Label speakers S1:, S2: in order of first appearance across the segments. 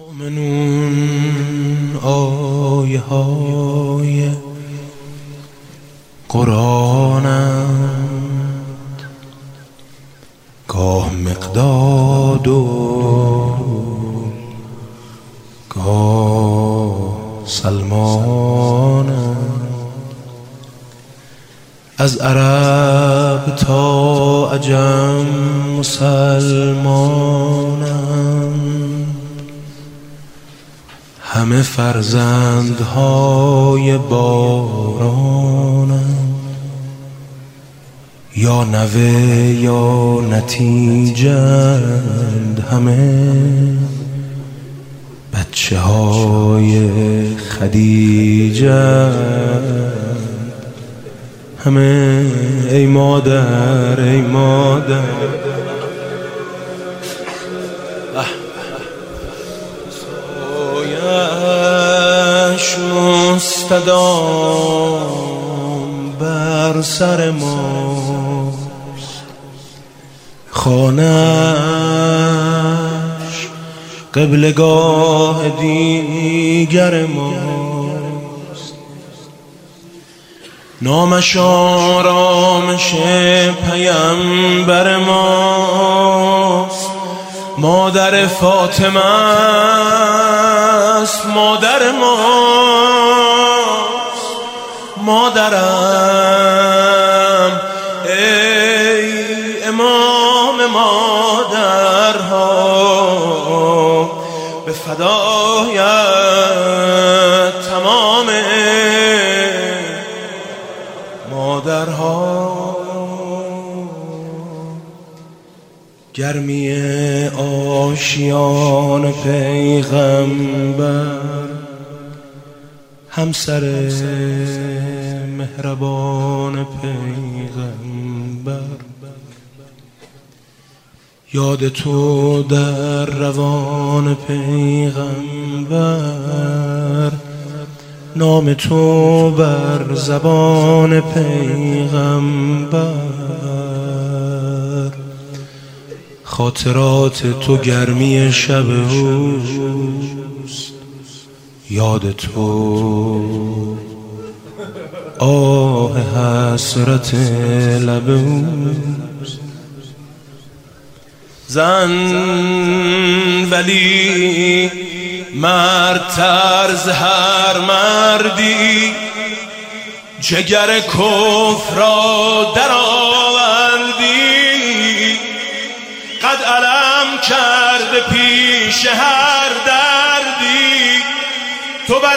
S1: مؤمنون آیه های قرآنند، گاه مقداد و گاه سلمانند، از عرب تا عجم مسلمانند، همه فرزندهای بارانند، یا نوه یا نتیجند، همه بچه های خدیجند، همه ای مادر ای مادر. سایش مستدام بر سر ماست، خانه‌اش قبلگاه دیگر ماست، نامش آرامش پیامبر ماست، مادر فاطمه است مادر ماست، مادرم ای امام مادرها، به فدایت تمام مادرها. گرمی آشیان پیغمبر، همسر مهربان پیغمبر، یاد تو در روان پیغمبر، نام تو بر زبان پیغمبر، خاطرات تو گرمی شب اوست، یاد تو آه حسرت لب اوست. زن ولی مرد طرز هر مردی، جگر کفر را در آوردی، قد علم کرده پیش هر دردی، تو بر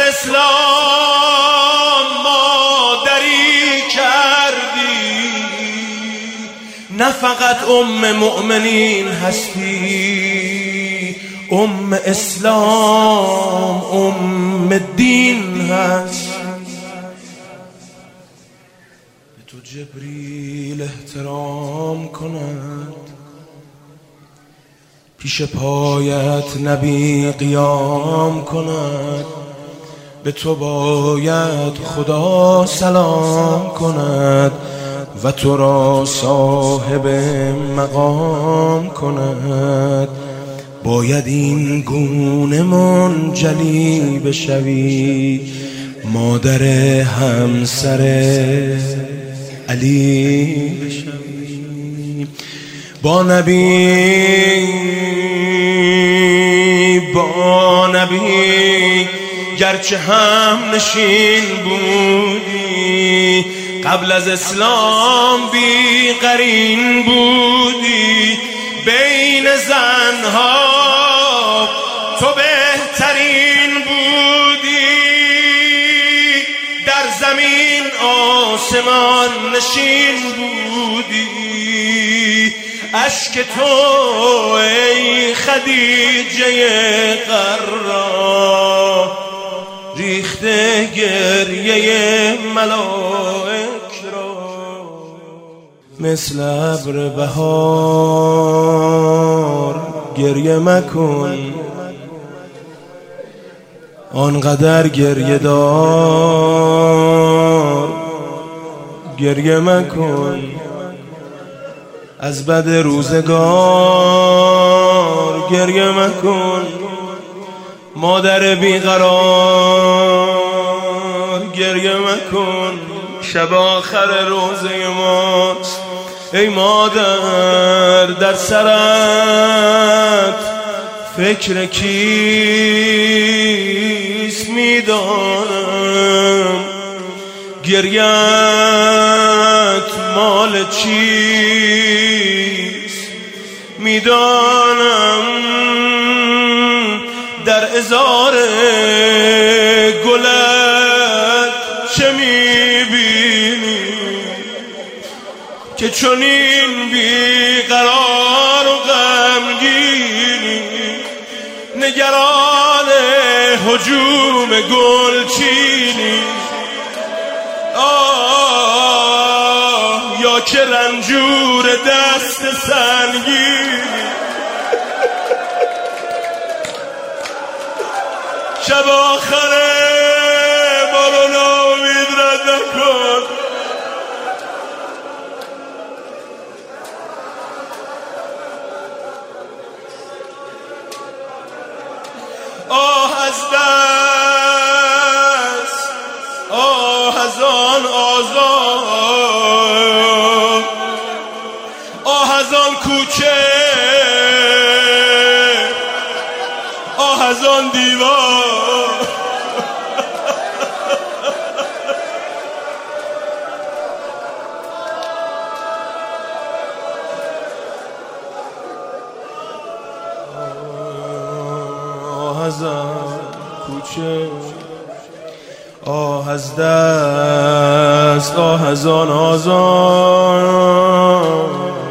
S1: اسلام مادری کردی، نه فقط ام مؤمنین هستی، ام اسلام ام دین هست. به تو جبریل احترام کند، پیش پایت نبی قیام کند، به تو باید خدا سلام کند و تو را صاحب مقام کند. باید این گونه منجلی بشوی، مادر همسر علی بشوی. با نبی گرچه هم نشین بودی، قبل از اسلام بی قرین بودی، بین زنها تو بهترین بودی، در زمین آسمان نشین بودی، اشک تو ای خدیجه قرا، ریخته گریه ملائک را، مثل ابر بهار گریه مکن، آنقدر گریه دار گریه مکن، از بد روزگار گریه مکن، مادر بیقرار گریه مکن، شب آخر روزه ماست. ای مادر در سرت فکر کیست میدانم، گریت مال چیست میدانم. در ازار گلت چه میبینی که چنین بیقرار و غمگینی؟ نگران هجوم گلچینی؟ یا که رنجور دست سنگینی؟ شب آخره بارو نامید رد نکن. آه از دست، آه از آن آزاد، آه از آن کوچه، آه از آن دیوار. آه از آن کوچه، آه از دست، آه از آن آزاد،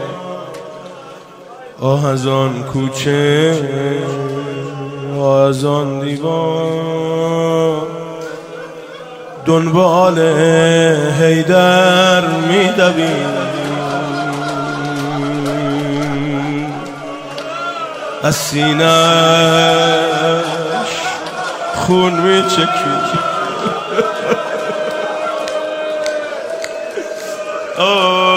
S1: آه از آن کوچه، آه از آن دیوار. دنبال حیدر میدویم، از سینه‌اش خون میچکیم.